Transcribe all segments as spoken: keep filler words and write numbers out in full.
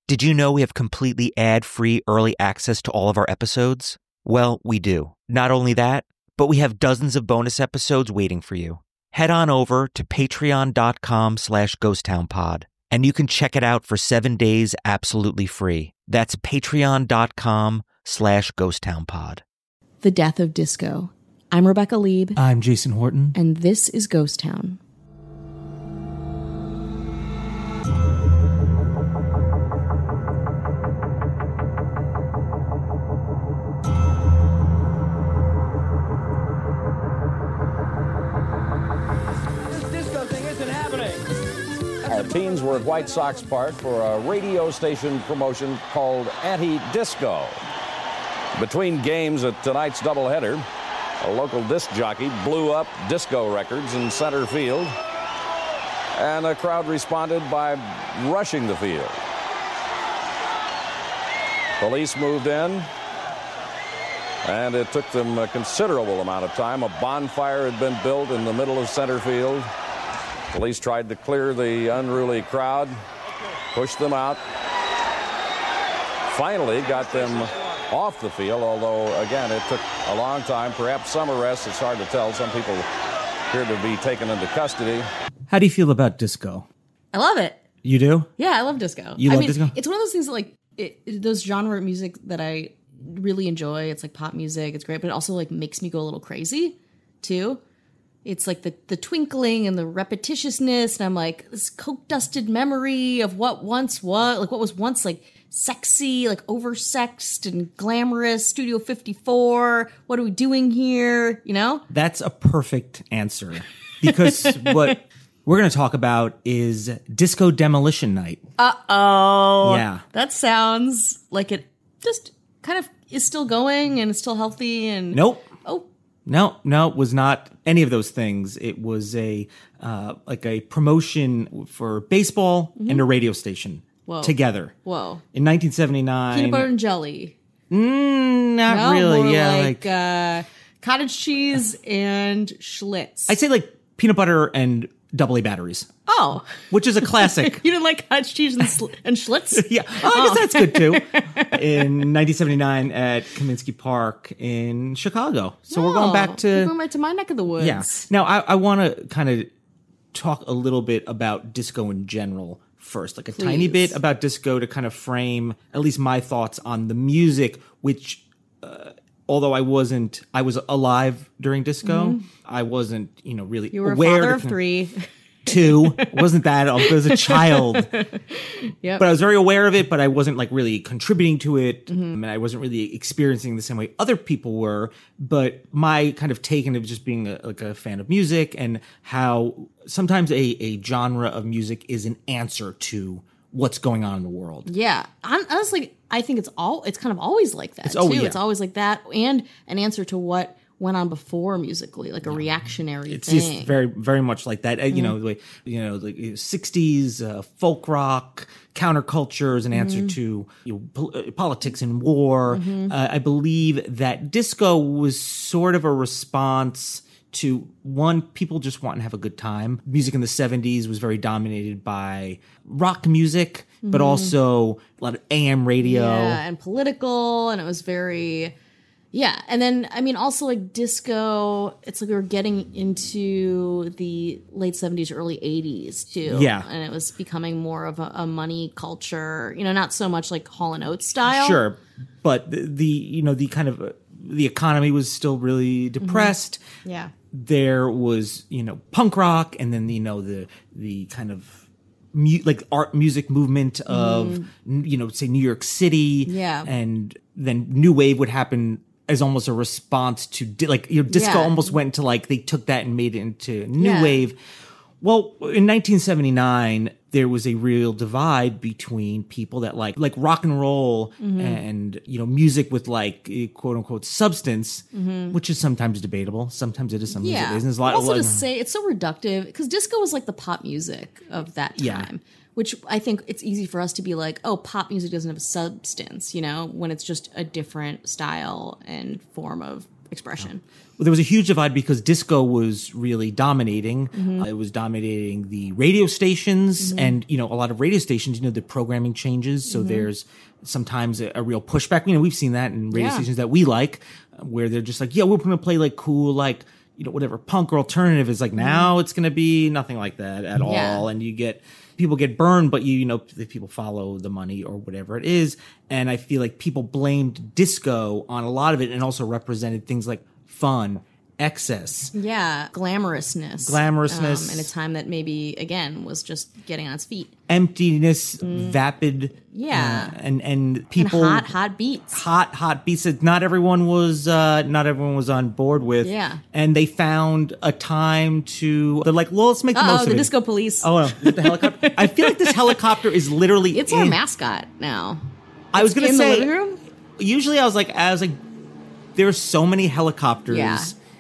Did you know we have completely ad-free early access to all of our episodes? Well, we do. Not only that, but we have dozens of bonus episodes waiting for you. Head on over to patreon.com slash ghosttownpod, and you can check it out for seven days absolutely free. That's patreon.com slash ghosttownpod. The Death of Disco. I'm Rebecca Lieb. I'm Jason Horton. And this is Ghost Town. Teens were at White Sox Park for a radio station promotion called Anti-Disco. Between games at tonight's doubleheader, a local disc jockey blew up disco records in center field, and the crowd responded by rushing the field. Police moved in, and it took them a considerable amount of time. A bonfire had been built in the middle of center field. Police tried to clear the unruly crowd, pushed them out, finally got them off the field, although, again, it took a long time. Perhaps some arrests, it's hard to tell. Some people appeared to be taken into custody. How do you feel about disco? I love it. You do? Yeah, I love disco. You I love mean, disco? It's one of those things that, like, it, it, those genre music that I really enjoy. It's like pop music. It's great, but it also, like, makes me go a little crazy, too. It's like the, the twinkling and the repetitiousness, and I'm like, this coke-dusted memory of what once was, like what was once like sexy, like oversexed and glamorous, Studio fifty-four, what are we doing here, you know? That's a perfect answer, because what we're going to talk about is Disco Demolition Night. Uh-oh. Yeah. That sounds like it just kind of is still going and it's still healthy and... Nope. Oh, No, no, it was not any of those things. It was a uh, like a promotion for baseball mm-hmm. and a radio station Whoa. together. Whoa. In nineteen seventy-nine. Peanut butter and jelly. Mm, not no, really. More yeah, like, like uh, cottage cheese and Schlitz. I'd say like peanut butter and double A batteries. Oh. Which is a classic. You didn't like cottage cheese and, sl- and Schlitz? Yeah. Oh, I guess that's good too. In nineteen seventy-nine at Kaminsky Park in Chicago. So oh, we're going back to... We're going back to my neck of the woods. Yeah. Now, I, I want to kind of talk a little bit about disco in general first. Like a Please. tiny bit about disco to kind of frame at least my thoughts on the music, which... Uh, although I wasn't, I was alive during disco. Mm-hmm. I wasn't, you know, really you were aware. A father to, of three. Two. Wasn't that? I was a child. Yep. But I was very aware of it, but I wasn't like really contributing to it. Mm-hmm. And I wasn't really experiencing the same way other people were. But my kind of take into just being a, like a fan of music and how sometimes a, a genre of music is an answer to what's going on in the world. Yeah. Honestly, I think it's all it's kind of always like that, it's, too. Oh, yeah. It's always like that. And an answer to what went on before musically, like a yeah. reactionary it's thing. It's just very, very much like that. Mm. You know, the way, you know, the sixties uh, folk rock, counterculture is an answer mm. to you know, pol- politics and war. Mm-hmm. Uh, I believe that disco was sort of a response to, one, people just want to have a good time. Music in the seventies was very dominated by rock music, mm-hmm. but also a lot of A M radio. Yeah, and political, and it was very... Yeah, and then, I mean, also, like, disco, it's like we were getting into the late seventies, early eighties, too. Yeah. And it was becoming more of a, a money culture, you know, not so much like Hall and Oates style. Sure, but the, the you know, the kind of, uh, the economy was still really depressed. Mm-hmm. Yeah. There was, you know, punk rock, and then, you know, the the kind of... Mu- like art music movement of, mm. you know, say New York City. Yeah. And then New Wave would happen as almost a response to, di- like, you know, disco yeah. almost went into, like, they took that and made it into New yeah. Wave. Well, in nineteen seventy-nine, there was a real divide between people that like, like rock and roll mm-hmm. and, you know, music with, like, quote unquote substance, mm-hmm. which is sometimes debatable. Sometimes it is, sometimes yeah. it isn't. There's a lot, also a lot to say, it's so reductive, because disco was like the pop music of that time. Yeah. Which I think it's easy for us to be like, oh, pop music doesn't have a substance, you know, when it's just a different style and form of expression. Well, there was a huge divide because disco was really dominating. Mm-hmm. Uh, it was dominating the radio stations, Mm-hmm. and you know, a lot of radio stations, you know, the programming changes. So Mm-hmm. there's sometimes a, a real pushback. You know, we've seen that in radio Yeah. stations that we like, uh, where they're just like, yeah, we're going to play like cool, like you know, whatever punk or alternative is like. Now it's going to be nothing like that at Yeah. all, and you get. People get burned, but you, you know, the people follow the money or whatever it is. And I feel like people blamed disco on a lot of it and also represented things like fun, excess. Yeah, glamorousness. Glamorousness. Um, in a time that maybe, again, was just getting on its feet. Emptiness, vapid. Mm. Yeah. Uh, and, and people. And hot, hot beats. Hot, hot beats that not everyone was, uh, not everyone was on board with. Yeah. And they found a time to, they're like, well, let's make the Uh-oh, most of the it. disco police. Oh, uh, with the helicopter. I feel like this helicopter is literally It's in, our mascot now. I was gonna in say, the living room? usually I was like, I was like, there are so many helicopters. Yeah.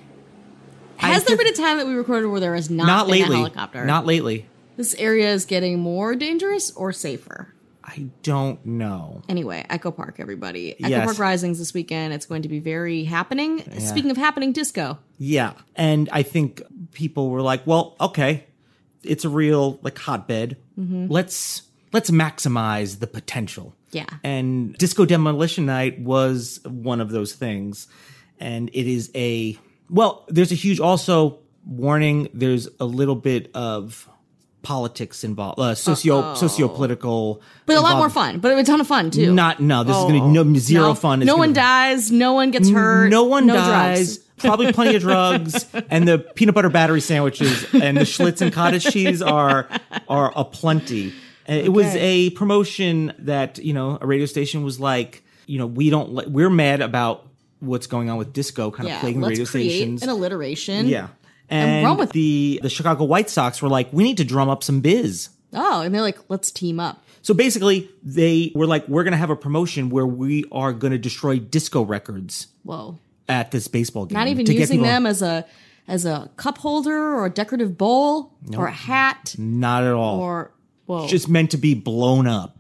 I Has there feel- been a time that we recorded where there has not, Not been lately. a helicopter? Not lately. This area is getting more dangerous or safer? I don't know. Anyway, Echo Park, everybody. Echo Yes. Park Risings this weekend. It's going to be very happening. Speaking of happening, disco. Yeah. And I think people were like, well, okay, it's a real like hotbed. Mm-hmm. Let's let's maximize the potential. Yeah. And Disco Demolition Night was one of those things. And it is a well, there's a huge also warning, there's a little bit of politics involved, uh, socio Uh-oh. socio-political. But a lot more involved- fun. But a ton of fun, too. Not no, this is Oh. gonna be no zero no, fun. It's No gonna one be- dies. No one gets hurt. No one no dies. Drugs. Probably plenty of drugs, and the peanut butter battery sandwiches and the Schlitz and cottage cheese are are aplenty. And it was Okay. a promotion that you know a radio station was like, you know, we don't li- we're mad about what's going on with disco, kind Yeah, of plaguing let's radio create stations. an alliteration. Yeah, And and, run with it. the the Chicago White Sox were like, we need to drum up some biz. Oh, and they're like, let's team up. So basically, they were like, we're going to have a promotion where we are going to destroy disco records Whoa. at this baseball game. Not even to get using people- them as a as a cup holder or a decorative bowl or a hat Not at all. or whoa. It's just meant to be blown up.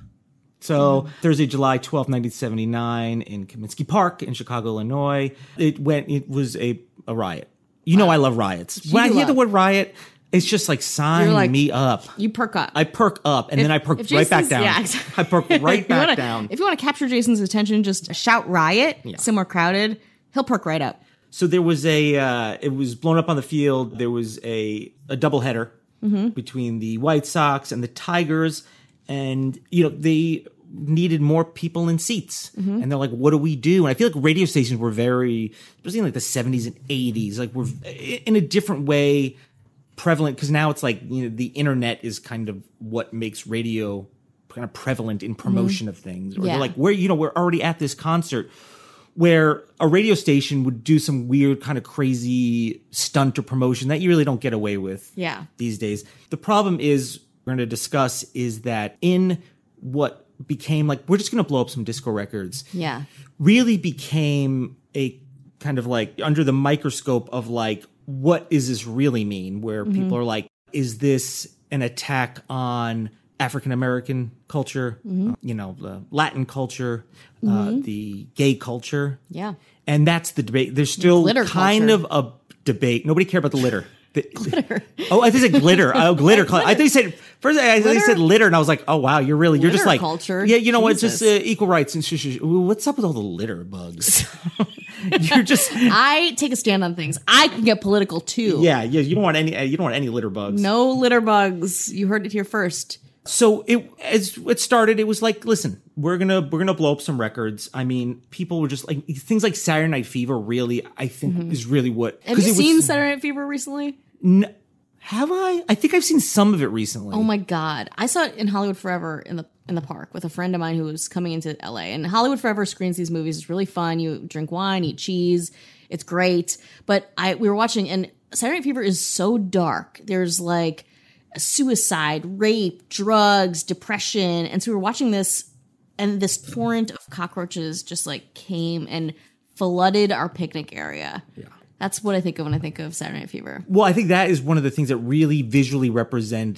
So Thursday, July twelfth, nineteen seventy-nine in Kaminsky Park in Chicago, Illinois. It went, it was a, a riot. You know I love riots. When I do hear the love- word riot, it's just like sign You're like- me up. you perk up. I perk up and then I perk if right back Jason's- down. yeah, exactly. I perk right If you back wanna- down. If you want to capture Jason's attention, just shout riot, somewhere crowded, he'll perk right up. So there was a, uh, it was blown up on the field. There was a, a doubleheader Mm-hmm. between the White Sox and the Tigers. And, you know, they needed more people in seats. Mm-hmm. And they're like, what do we do? And I feel like radio stations were very, especially in like the seventies and eighties, like we're in a different way prevalent. Cause now it's like, you know, the internet is kind of what makes radio kind of prevalent in promotion of things. Or Yeah. they're like, we're, you know, we're already at this concert. Where a radio station would do some weird kind of crazy stunt or promotion that you really don't get away with Yeah. these days. The problem is we're going to discuss is that in what became like, we're just going to blow up some disco records, Yeah. really became a kind of like under the microscope of like, what does this really mean? Where Mm-hmm. people are like, is this an attack on African American culture, Mm-hmm. uh, you know, the Latin culture, uh, the gay culture? Yeah. And that's the debate. There's still Glitter kind culture. of a debate. Nobody cared about the litter. The, glitter. Oh, I think it said glitter. Oh, glitter. I think they said first. I think they said litter, and I was like, "Oh wow, you're really you're just Glitter like culture? Yeah, you know what? It's just uh, Jesus. equal rights and sh- sh- sh- what's up with all the litter bugs? You're just I take a stand on things. I can get political too. yeah, yeah. You don't want any. You don't want any litter bugs. No litter bugs. You heard it here first. So it as it started, it was like, listen, we're gonna we're gonna blow up some records. I mean, people were just like things like Saturday Night Fever. Really, I think is really what. Have you it was- seen Saturday Night Fever recently? N- have I? I think I've seen some of it recently. Oh my god! I saw it in Hollywood Forever in the in the park with a friend of mine who was coming into L A. And Hollywood Forever screens these movies. It's really fun. You drink wine, eat cheese. It's great. But I we were watching, and Saturday Night Fever is so dark. There's like suicide, rape, drugs, depression, and so we were watching this, and this torrent of cockroaches just like came and flooded our picnic area. Yeah. That's what I think of when I think of Saturday Night Fever. Well, I think that is one of the things that really visually represented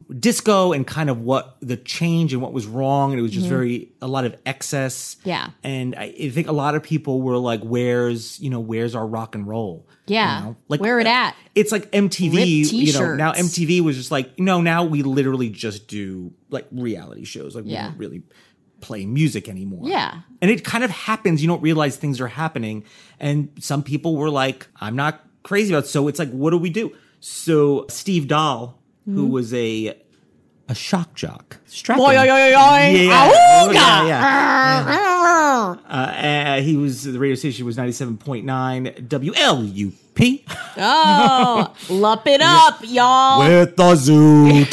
disco and kind of what the change and what was wrong. And it was just mm-hmm. very, a lot of excess. Yeah. And I, I think a lot of people were like, where's, you know, where's our rock and roll? Yeah. You know? Like, where it at? It's like M T V, Ripped you know, t-shirts. now M T V was just like, no, now we literally just do like reality shows. Like yeah. we don't really play music anymore. Yeah. And it kind of happens. You don't realize things are happening. And some people were like, I'm not crazy about it. So it's like, what do we do? So Steve Dahl, mm-hmm. who was a a shock jock. Strapping. Boy, oy, oy, oy. Yeah. Awooga. yeah, yeah. yeah. Uh, uh, he was, the radio station was ninety-seven point nine W L U P. Oh, lup it up, y'all. With the zoot.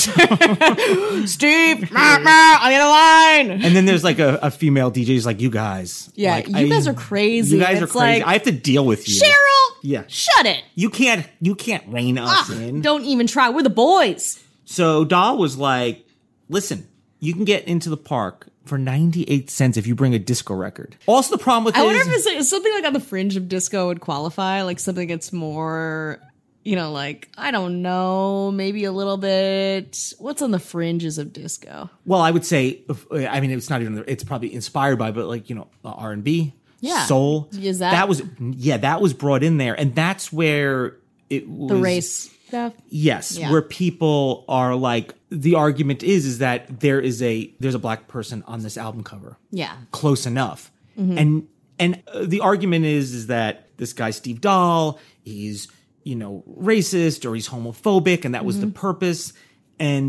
Steve, meh, meh, on the other line. And then there's like a, a female D J who's like, you guys. Yeah, like, you I, guys are crazy. You guys it's are crazy. Like, I have to deal with you. Cheryl, yeah. shut it. You can't, you can't rein us Ah, in. Don't even try. We're the boys. So Dahl was like, listen, you can get into the park for ninety-eight cents if you bring a disco record. Also, the problem with I it wonder is, if it's, it's something like on the fringe of disco would qualify, like something that's more, you know, like, I don't know, maybe a little bit. What's on the fringes of disco? well, I would say, I mean, it's not even, it's probably inspired by, but like, you know, R and B, Yeah. soul. Is that- that was, yeah, that was brought in there. And that's where it was. The race stuff? Yes, Yeah. where people are like, the argument is is that there is a there's a black person on this album cover. Yeah. Close enough. Mm-hmm. And and uh, the argument is is that this guy Steve Dahl, he's, you know, racist or he's homophobic and that was mm-hmm. the purpose. And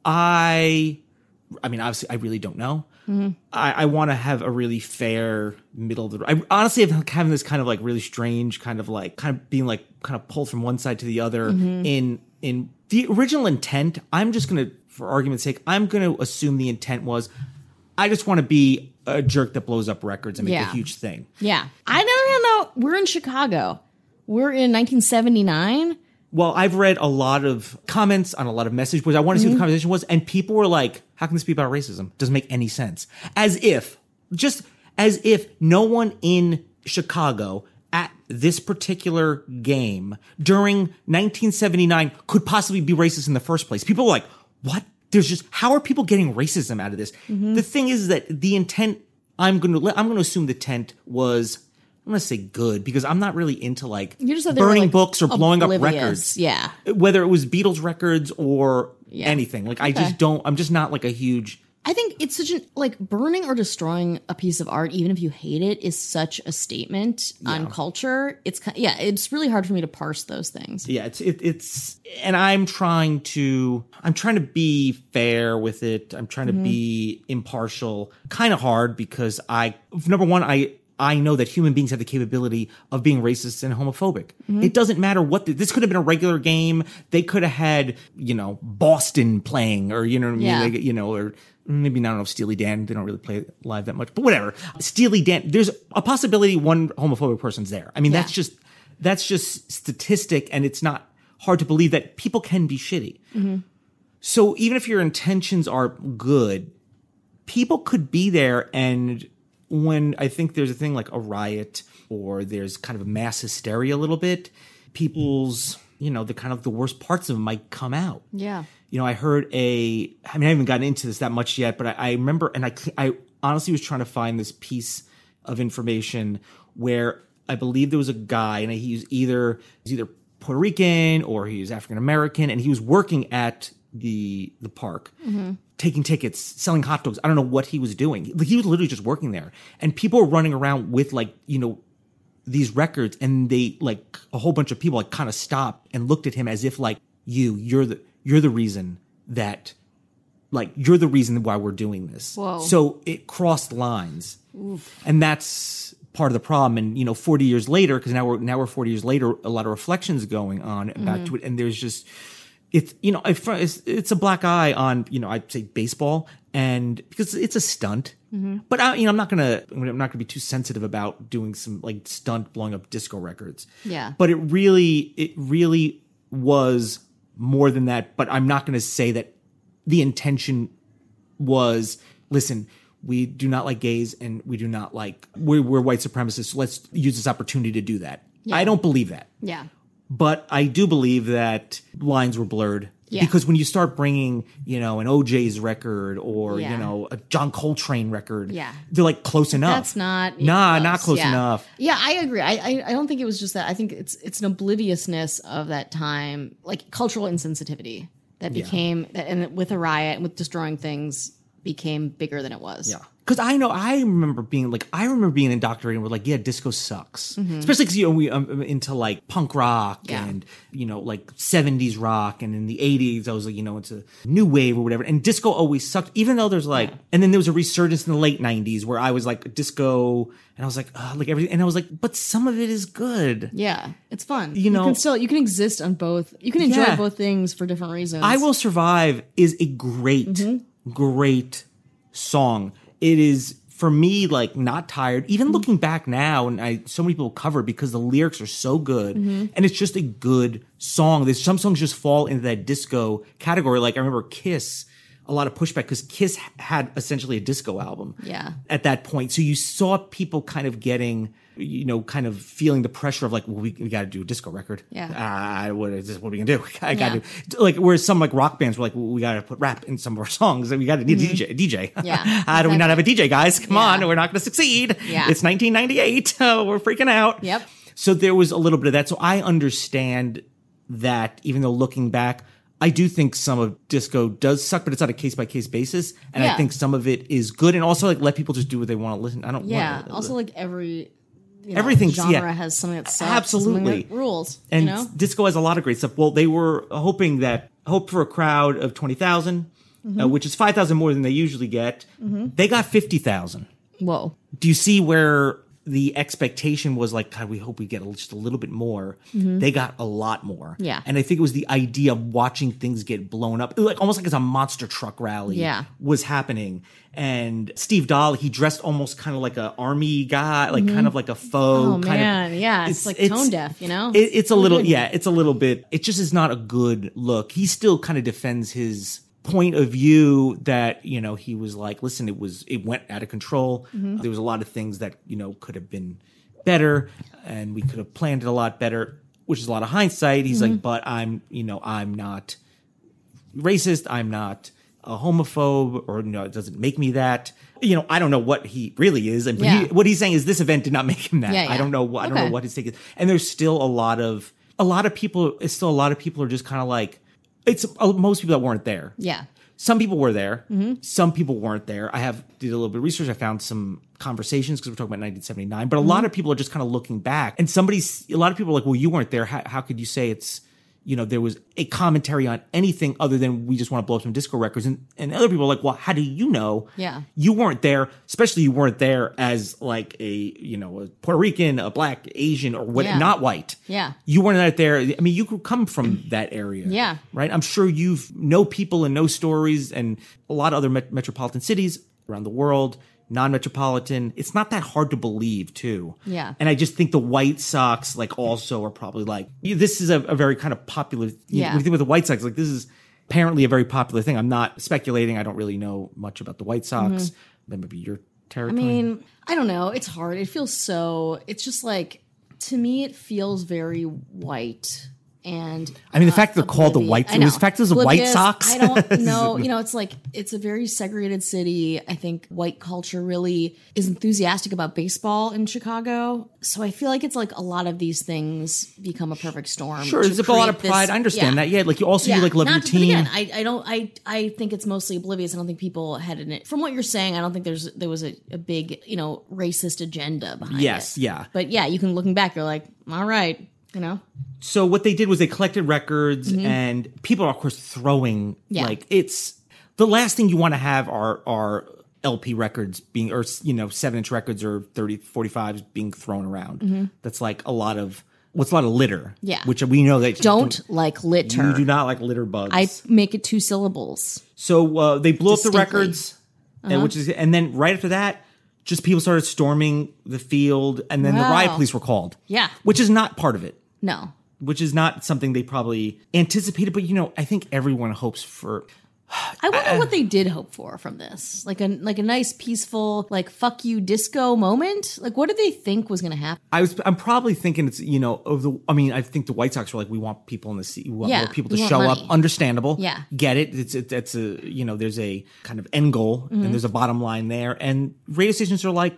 I I mean, obviously I really don't know. Mm-hmm. I, I want to have a really fair middle of the. I honestly have having this kind of like really strange kind of like kind of being like kind of pulled from one side to the other. Mm-hmm. In in the original intent, I'm just gonna, for argument's sake, I'm gonna assume the intent was, I just want to be a jerk that blows up records and make Yeah. a huge thing. Yeah. I don't know. We're in Chicago. We're in nineteen seventy-nine. Well, I've read a lot of comments on a lot of message boards. I want to see Mm-hmm. what the conversation was. And people were like, how can this be about racism? Doesn't make any sense. As if, just as if no one in Chicago at this particular game during nineteen seventy-nine could possibly be racist in the first place. People were like, what? There's just, how are people getting racism out of this? Mm-hmm. The thing is that the intent, I'm going to, I'm going to assume the intent was, I'm going to say good, because I'm not really into like You just said they were, burning like, books or blowing up oblivious. records. Yeah. Whether it was Beatles records or Yeah. anything. Like, I Okay. just don't, I'm just not like a huge. I think it's such an, like, burning or destroying a piece of art, even if you hate it, is such a statement on culture. It's, ki- yeah, it's really hard for me to parse those things. Yeah, it's, it, it's, and I'm trying to, I'm trying to be fair with it. I'm trying to Mm-hmm. be impartial. Kind of hard because I, number one, I, I know that human beings have the capability of being racist and homophobic. Mm-hmm. It doesn't matter what the, this could have been a regular game. They could have had, you know, Boston playing, or, you know what I mean? Yeah. Like, you know, or maybe, I don't know, Steely Dan. They don't really play live that much, but whatever. Steely Dan, there's a possibility one homophobic person's there. I mean, Yeah. that's just, that's just statistic, and it's not hard to believe that people can be shitty. Mm-hmm. So even if your intentions are good, people could be there, and when I think there's a thing like a riot or there's kind of a mass hysteria a little bit, people's, you know, the kind of the worst parts of them might come out. Yeah. You know, I heard a, I mean, I haven't gotten into this that much yet, but I, I remember, and I, I honestly was trying to find this piece of information where I believe there was a guy, and he was either, he was either Puerto Rican or he was African American, and he was working at the the park, mm-hmm. taking tickets, selling hot dogs. I don't know what he was doing. He, he was literally just working there, and people were running around with, like, you know, these records, and they, like, a whole bunch of people like kind of stopped and looked at him as if like, you, you're the you're the reason that, like, you're the reason why we're doing this. Whoa. So it crossed lines. Oof. And that's part of the problem. And, you know, forty years later, because now we're now we're forty years later, a lot of reflections going on mm-hmm. back to it, and there's just, it's, you know, it's, it's a black eye on, you know, I'd say baseball, and because it's a stunt. Mm-hmm. But I, you know, I'm not gonna, I'm not gonna be too sensitive about doing some like stunt blowing up disco records. Yeah. But it really, it really was more than that. But I'm not gonna say that the intention was, listen, we do not like gays, and we do not like, we're, we're white supremacists, so let's use this opportunity to do that. Yeah. I don't believe that. Yeah. But I do believe that lines were blurred. Yeah. Because when you start bringing, you know, an O J's record or, Yeah. you know, a John Coltrane record, Yeah. they're like close enough. That's not Nah, close. not close Yeah. enough. Yeah, I agree. I, I I don't think it was just that. I think it's it's an obliviousness of that time, like cultural insensitivity that Yeah. became that, and with a riot and with destroying things became bigger than it was. Yeah. Because I know, I remember being like, I remember being indoctrinated and we're like, yeah, disco sucks. Mm-hmm. Especially because, you know, we um, into like punk rock Yeah. and, you know, like seventies rock. And in the eighties, I was like, you know, into new wave or whatever. And disco always sucked, even though there's like, and then there was a resurgence in the late nineties where I was like, disco, and I was like, oh, like everything. And I was like, but some of it is good. Yeah, it's fun. You know- can still you can exist on both. You can enjoy Yeah. both things for different reasons. I Will Survive is a great, Mm-hmm. great song. It is, for me, like not tired. Even Mm-hmm. looking back now, and I so many people cover it because the lyrics are so good, Mm-hmm. and it's just a good song. There's some songs just fall into that disco category. Like I remember Kiss, a lot of pushback because Kiss had essentially a disco album. Yeah. At that point, so you saw people kind of getting, you know, kind of feeling the pressure of like, well, we, we got to do a disco record. Yeah. Uh, what is this? What are we gonna do? I got Yeah. to like. Whereas some like rock bands were like, well, we got to put rap in some of our songs. We got to need a D J. A D J. Yeah, How do we not have a D J, guys? Come Yeah. on, we're not going to succeed. Yeah. It's nineteen ninety-eight. Oh, we're freaking out. Yep. So there was a little bit of that. So I understand that, even though looking back, I do think some of disco does suck, but it's on a case by case basis, and I Yeah. think some of it is good, and also like let people just do what they want to listen. I don't. Yeah. want Also, like every you know, Everything's- genre yeah. has something that sucks, and something Absolutely. that rules. And you know. disco has a lot of great stuff. Well, they were hoping that, hoped for a crowd of twenty thousand, Mm-hmm. uh, which is five thousand more than they usually get. They got fifty thousand. Whoa. Do you see where the expectation was like, God, we hope we get just a little bit more? They got a lot more. Yeah. And I think it was the idea of watching things get blown up, like almost like it's a monster truck rally Yeah. was happening. And Steve Dahl, he dressed almost kind of like an army guy, like kind of like a faux. Oh kind man, of, yeah, it's, like tone deaf, you know. It, it's a little, good. yeah, it's a little bit. It just is not a good look. He still kind of defends his point of view that, you know, he was like, listen, it was, it went out of control. Mm-hmm. There was a lot of things that, you know, could have been better, and we could have planned it a lot better, which is a lot of hindsight. He's Mm-hmm. like, but I'm, you know, I'm not racist. I'm not a homophobe, or, you know, it doesn't make me that. You know, I don't know what he really is. And Yeah. he, what he's saying is this event did not make him that. Yeah, yeah. I don't know. I don't Okay. know what his take is. And there's still a lot of, a lot of people, it's still a lot of people are just kind of like, it's uh, most people that weren't there. Yeah. Some people were there. Some people weren't there. I have did a little bit of research. I found some conversations because we're talking about nineteen seventy-nine. But a lot of people are just kind of looking back. And somebody's, a lot of people are like, well, you weren't there. How, how could you say it's, you know, there was a commentary on anything other than we just want to blow up some disco records? And, and other people are like, well, how do you know? Yeah. You weren't there, especially you weren't there as like a, you know, a Puerto Rican, a black, Asian, or what, Yeah. not white. Yeah. You weren't out there. I mean, you could come from that area. Yeah. Right? I'm sure you've know people and know stories, and a lot of other met- metropolitan cities around the world, non-metropolitan. It's not that hard to believe, too. Yeah. And I just think the White Sox, like, also are probably like, you- this is a, a very kind of popular, you Yeah. know, when you think with the White Sox, like, this is apparently a very popular thing. I'm not speculating. I don't really know much about the White Sox. That might be your I territory. mean, I don't know. It's hard. It feels so. It's just like, to me, it feels very white. And I mean, the uh, fact they're called the oblivious- White- I know. the fact there's a White Oblivious, Sox? I don't know. You know, it's like it's a very segregated city. I think white culture really is enthusiastic about baseball in Chicago. So I feel like it's like a lot of these things become a perfect storm. Sure, to there's a lot of create pride. this- I understand yeah. that. Yeah, like you also you like love not- your but team. again, I, I don't. I I think it's mostly oblivious. I don't think people had in it. From what you're saying, I don't think there's there was a, a big you know racist agenda behind it. Yes, yeah. But yeah, you can looking back, you're like, all right, you know, So what they did was they collected records, and people are of course throwing Mm-hmm. Yeah. like it's the last thing you want to have are are L P records being, or you know, seven inch records or thirty, forty-fives being thrown around. That's like a lot of what's a lot of litter. Mm-hmm. Yeah. Which we know that don't like litter. you do not like litter bugs. I make it two syllables. So uh, they blew up the Distinctly. records, Uh-huh. and which is, and then right after that, just people started storming the field, and then the Wow. riot police were called. Yeah. Which is not part of it. No. Which is not something they probably anticipated. But, you know, I think everyone hopes for, I wonder what they did hope for from this. Like a like a nice, peaceful, like fuck you disco moment. Like what did they think was going to happen? I was. I'm probably thinking it's you know of the. I mean, I think the White Sox were like, we want people in the seat. We want Yeah, more people we to want show money. up. Understandable. Yeah. Get it. It's it, it's a you know there's a kind of end goal Mm-hmm. and there's a bottom line there. And radio stations are like,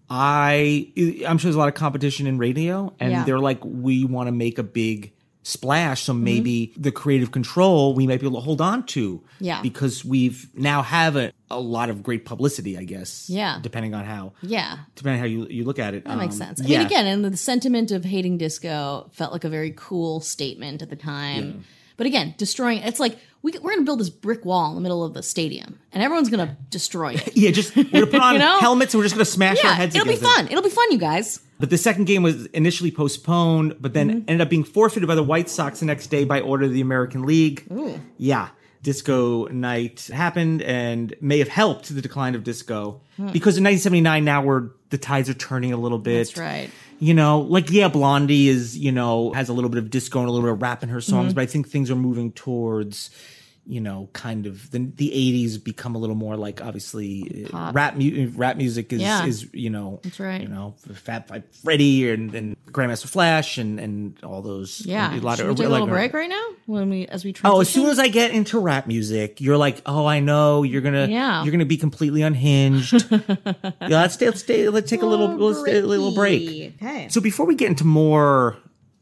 I I'm sure there's a lot of competition in radio, and Yeah. they're like, we want to make a big splash, so maybe the creative control we might be able to hold on to. Yeah. Because we've now have a, a lot of great publicity, I guess. Yeah. Depending on how. Yeah. Depending on how you, you look at it. That makes Um, sense. I yeah. mean, again, and the sentiment of hating disco felt like a very cool statement at the time. But again, destroying it's like we, we're going to build this brick wall in the middle of the stadium, and everyone's going to destroy it. Yeah, just we're gonna put on You know? helmets and we're just gonna smash our Yeah, heads it'll be against it. fun. It'll be fun, you guys. But the second game was initially postponed, but then Mm-hmm. ended up being forfeited by the White Sox the next day by order of the American League. Ooh. Yeah. Disco night happened and may have helped the decline of disco. Hmm. Because in nineteen seventy-nine, now we're the tides are turning a little bit. That's right. You know, like, yeah, Blondie is, you know, has a little bit of disco and a little bit of rap in her songs, Mm-hmm. but I think things are moving towards, you know, kind of the the eighties become a little more like, obviously, uh, rap mu- rap music is, Yeah. is, you know, That's right. you know, Fat Five Freddy and, and Grandmaster Flash and, and all those. Yeah. a lot Should of, we take a little like, break right now when we as we transition? Oh, as soon as I get into rap music, you're like, oh, I know you're gonna, Yeah. you're gonna be completely unhinged. yeah, let's stay, let's stay, let's take a little, let's stay a little break. Okay. So before we get into more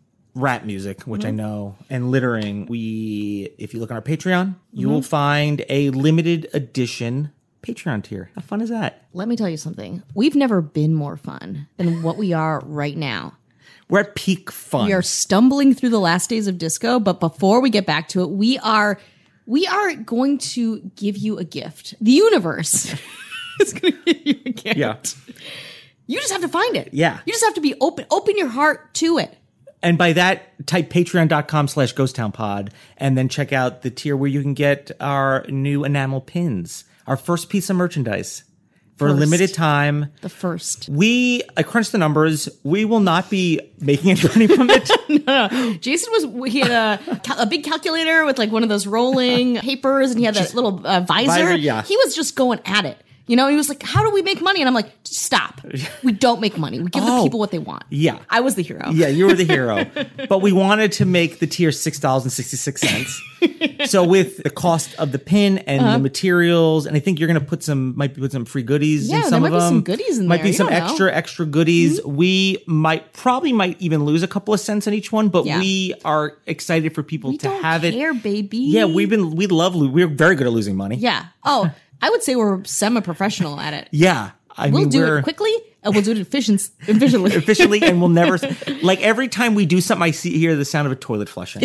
rap music, which Mm-hmm. I know, and littering, we, if you look on our Patreon, you Mm-hmm. will find a limited edition Patreon tier. How fun is that? Let me tell you something. We've never been more fun than what we are right now. We're at peak fun. We are stumbling through the last days of disco, but before we get back to it, we are we are going to give you a gift. The universe is going to give you a gift. yeah. You just have to find it. Yeah. You just have to be open. Open your heart to it. And by that, type patreon.com slash ghosttownpod and then check out the tier where you can get our new enamel pins, our first piece of merchandise for a First. limited time. The first. We, I crunched the numbers. We will not be making any money from it. Jason was, he had a, cal- a big calculator with like one of those rolling papers and he had that little uh, visor. Visor, yeah. He was just going at it. You know, he was like, how do we make money? And I'm like, stop. We don't make money. We give the Oh. people what they want. Yeah. I was the hero. Yeah, you were the hero. But we wanted to make the tier six dollars and sixty-six cents. So with the cost of the pin and Uh-huh. the materials, and I think you're going to put some, might put some free goodies Yeah, in there some might of be them. some goodies in might there. be You some don't know. extra, extra goodies. We might, probably might even lose a couple of cents on each one, but Yeah. we are excited for people We to don't have care, it. baby. Yeah, we've been, we love, lo- we're very good at losing money. Yeah. Oh, I would say we're semi-professional at it. Yeah. I We'll mean, do we're, it quickly and we'll do it efficient, efficiently. efficiently, and we'll never like every time we do something, I see hear the sound of a toilet flushing,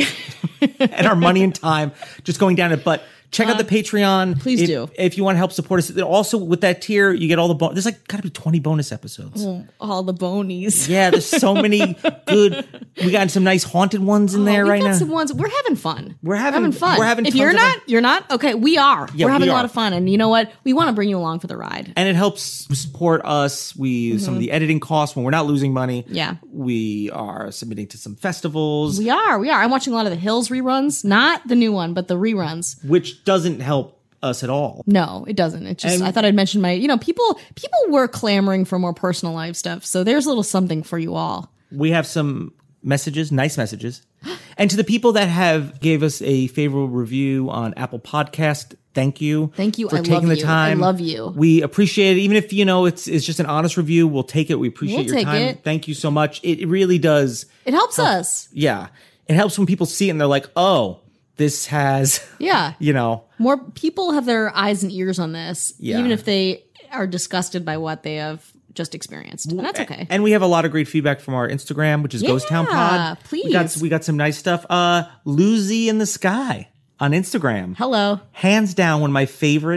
and our money and time just going down it. But check out the Patreon, please if, do. if you want to help support us. Also, with that tier, you get all the bon- there's like got to be twenty bonus episodes. All the bonies. Yeah, there's so many good. We got some nice haunted ones in there We've right got now. some ones. We're having fun. We're having- fun. we're having If tons you're of not, fun. you're not. Okay, we are. Yeah, we're having we a lot are. of fun, and you know what? We want to bring you along for the ride. And it helps support us. We some of the editing costs when we're not losing money. Mm-hmm. Yeah. we are submitting to some festivals, We are. We are. I'm watching a lot of the Hills reruns, not the new one, but the reruns. which doesn't help us at all. No, it doesn't. It just. And- I thought I'd mention my. You know, people people were clamoring for more personal life stuff, so there's a little something for you all. We have some messages, nice messages. And to the people that have gave us a favorable review on Apple Podcast, thank you. Thank you. for I taking love the you. time. I love you. We appreciate it. Even if, you know, it's it's just an honest review, we'll take it. We appreciate We'll your take time. it. Thank you so much. It, it really does. It helps us. Yeah. It helps when people see it and they're like, oh, this has, Yeah. you know, More people have their eyes and ears on this, Yeah. even if they are disgusted by what they have just experienced. And that's okay. And we have a lot of great feedback from our Instagram, which is Yeah, Ghost Town Pod. We got, please. we got some nice stuff. Uh, Lucy in the Sky on Instagram. Hello. Hands down, one of my favorite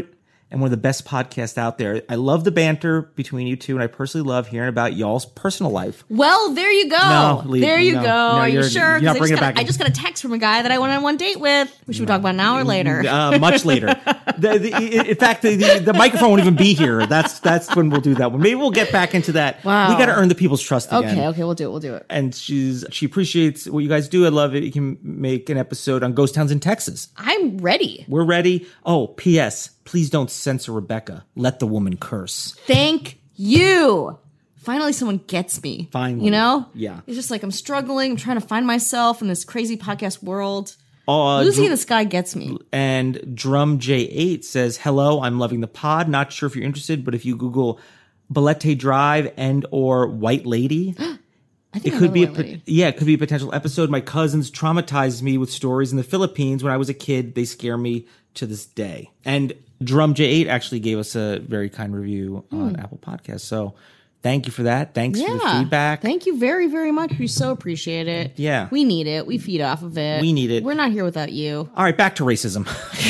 and one of the best podcasts out there. I love the banter between you two, and I personally love hearing about y'all's personal life. Well, there you go. No, Lee, there you no, go. no, Are you you're- sure? you're not 'Cause I, bringing just it got, back I in. just got a text from a guy that I went on one date with, which we talk about an hour later. Uh, much later. the, the, in fact, the, the, the microphone won't even be here. That's that's when we'll do that one. Maybe we'll get back into that. Wow. We got to earn the people's trust again. Okay, okay, we'll do it. We'll do it. And she's she appreciates what you guys do. I love it. You can make an episode on ghost towns in Texas. I'm ready. We're ready. Oh, P S. Please don't censor Rebecca. Let the woman curse. Thank you. Finally, someone gets me. Finally. You know? Yeah. It's just like I'm struggling. I'm trying to find myself in this crazy podcast world. Uh, Lucy Dr- in the Sky gets me. and Drum J eight says, hello, I'm loving the pod. Not sure if you're interested, but if you Google Balete Drive and or White Lady, I think it I could know be a the pot- White Lady. yeah, it could be a potential episode. My cousins traumatized me with stories in the Philippines when I was a kid. They scare me to this day. And Drum J eight actually gave us a very kind review on Apple Podcasts. So thank you for that. Thanks for the Yeah. feedback. Thank you very, very much. We so appreciate it. Yeah. We need it. We feed off of it. We need it. We're not here without you. All right, back to racism.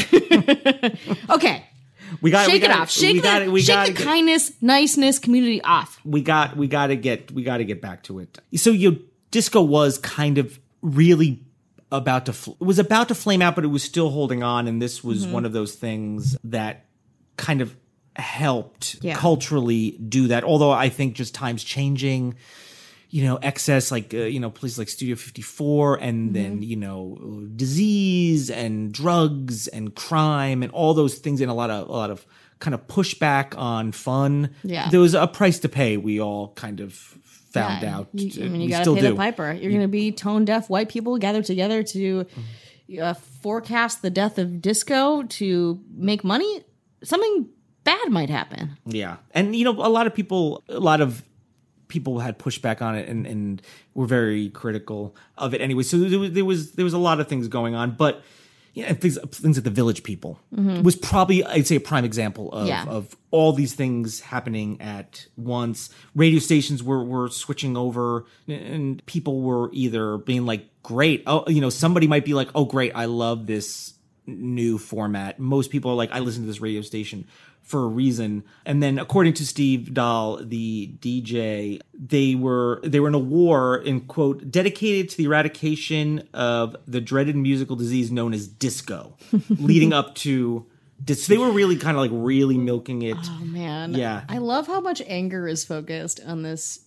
Okay. We got Shake we it got, off. Shake we the, got, we shake got, the kindness, niceness, community off. we got we got to get we got to get back to it. So you disco was kind of really about to fl- it was about to flame out, but it was still holding on, and this was Mm-hmm. one of those things that kind of helped Yeah. culturally do that. Although I think just times changing, you know, excess like uh, you know places like Studio fifty-four, and Mm-hmm. then you know disease and drugs and crime and all those things, and a lot of a lot of kind of pushback on fun. Yeah. There was a price to pay. We all kind of found Yeah. out. You, I mean, We you got to still pay do. the piper. You're going to be tone deaf white people gathered together to uh, forecast the death of disco to make money. Something bad might happen. Yeah. And, you know, a lot of people, a lot of people had pushback on it and, and were very critical of it anyway. So there was, there was, there was a lot of things going on, but you know, things, things like the Village People was probably, I'd say, a prime example of, Yeah. of all these things happening at once. Radio stations were, were switching over, and people were either being like, great. Oh, you know, somebody might be like, oh, great. I love this new format. Most people are like, I listen to this radio station for a reason. And then according to Steve Dahl, the D J, they were they were in a war, in quote, dedicated to the eradication of the dreaded musical disease known as disco, leading up to dis- they were really kind of like really milking it. Oh, man. Yeah. I love how much anger is focused on this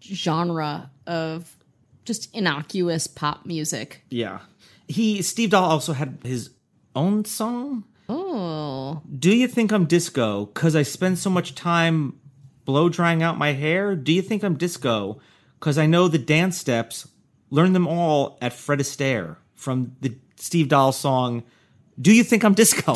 genre of just innocuous pop music. Yeah. He Steve Dahl also had his own song. Oh. Do you think I'm disco? Cause I spend so much time blow drying out my hair? Do you think I'm disco? Cause I know the dance steps, learn them all at Fred Astaire, from the Steve Dahl song, Do You Think I'm Disco?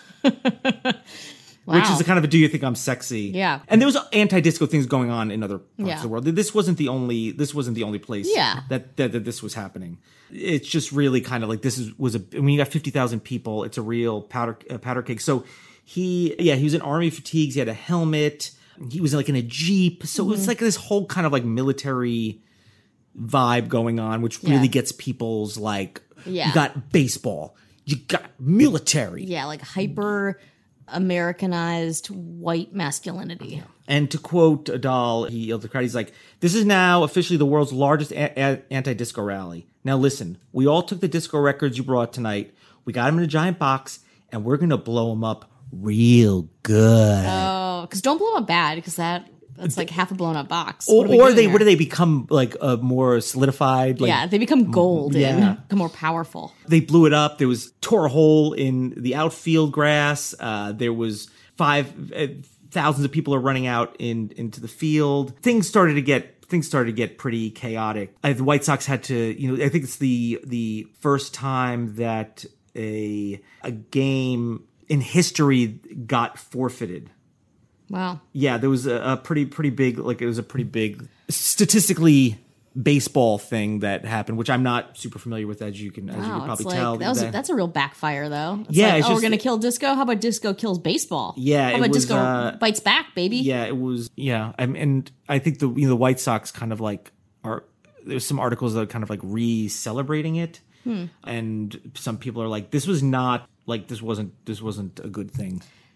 Wow. Which is a kind of a Do You Think I'm Sexy? Yeah. And there was anti-disco things going on in other parts Yeah. of the world. This wasn't the only, this wasn't the only place Yeah. that, that, that this was happening. It's just really kind of like, this is, was a, when you got fifty thousand people, it's a real powder, uh, powder cake. So he, yeah, he was in army fatigues. He had a helmet. He was like in a Jeep. So it was like this whole kind of like military vibe going on, which Yeah. really gets people's like, Yeah. you got baseball, you got military. Yeah, like hyper Americanized white masculinity. And to quote Adal, he yelled at the crowd, he's like, this is now officially the world's largest a- a- anti-disco rally. Now listen, we all took the disco records you brought tonight, we got them in a giant box, and we're going to blow them up real good. Oh, because don't blow up bad, because that that's like half a blown up box. or What are we or doing they, here? what do they become, like, uh, more solidified? Like, Yeah, they become gold yeah. and become more powerful. They blew it up. There was tore a hole in the outfield grass. Uh, there was five uh, thousands of people are running out in into the field. Things started to get things started to get pretty chaotic. Uh, the White Sox had to, you know, I think it's the the first time that a a game in history got forfeited. Wow. Yeah, there was a, a pretty pretty big, like it was a pretty big statistically baseball thing that happened, which I'm not super familiar with, as you can as you Wow, can it's probably like tell. that was That- that's a real backfire though. It's Yeah, like, it's oh, we're just- gonna kill disco. How about disco kills baseball? Yeah, how it about was, disco uh, bites back, baby? Yeah, it was. Yeah, I and I think the you know the White Sox kind of like are there's some articles that are kind of like re-celebrating it, Hmm. and some people are like, this was not like this wasn't this wasn't a good thing.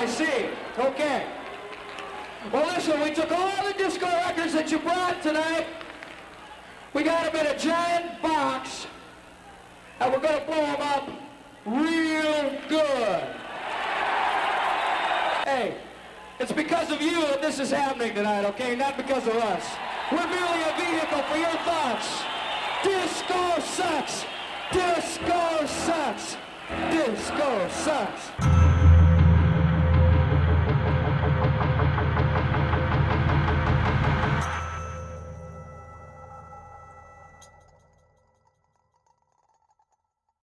I see. Okay. Well, listen, we took all the disco records that you brought tonight. We got them in a giant box, and we're going to blow them up real good. Hey, it's because of you that this is happening tonight, okay? Not because of us. We're merely a vehicle for your thoughts. Disco sucks. Disco sucks. Disco sucks.